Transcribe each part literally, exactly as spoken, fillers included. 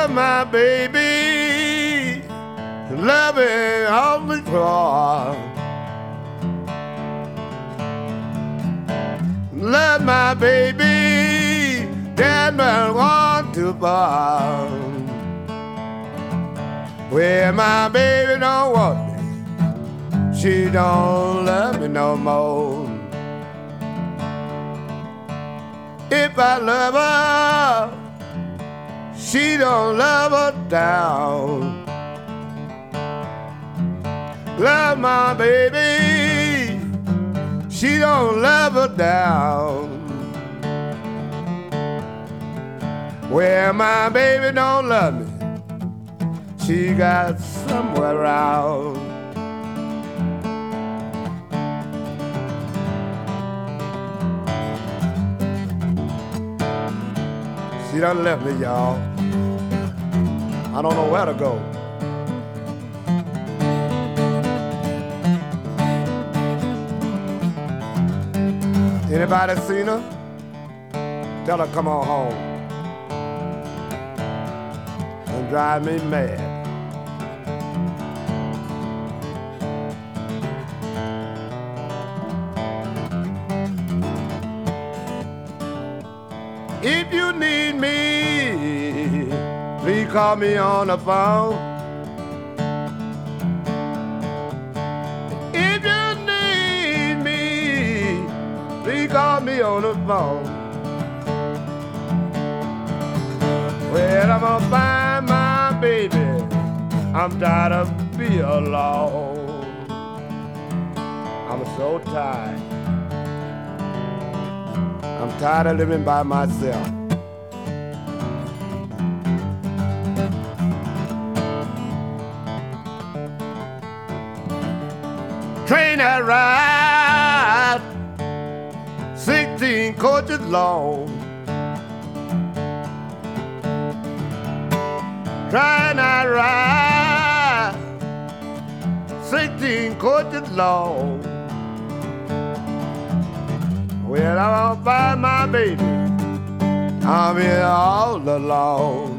love my baby, love it all the time. Love my baby, that man want to bomb. Well, my baby don't want me, she don't love me no more. If I love her, she don't love her down. Love my baby, she don't love her down. Well, my baby don't love me, she got somewhere around. She done left me, y'all. I don't know where to go. Anybody seen her? Tell her come on home. And drive me mad. If you need me, please call me on the phone. If you need me, please call me on the phone. Well, I'm gonna find my baby, I'm tired of being alone. I'm so tired. I'm tired of living by myself. Train that ride, sixteen coaches long. Train that ride, sixteen coaches long. Well, I'm gonna find my baby, I'm here all alone.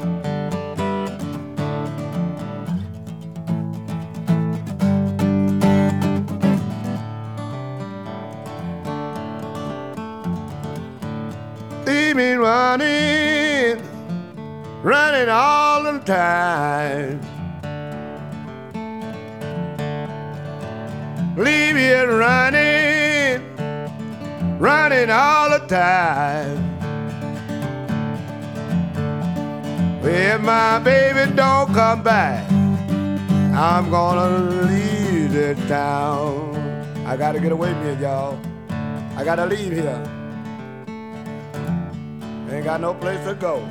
Leave me running, running all the time. Leave me running, running all the time. If my baby don't come back, I'm gonna leave this town. I gotta get away from here, y'all. I gotta leave here. Ain't got no place to go.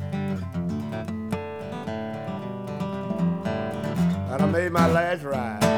And I made my last ride.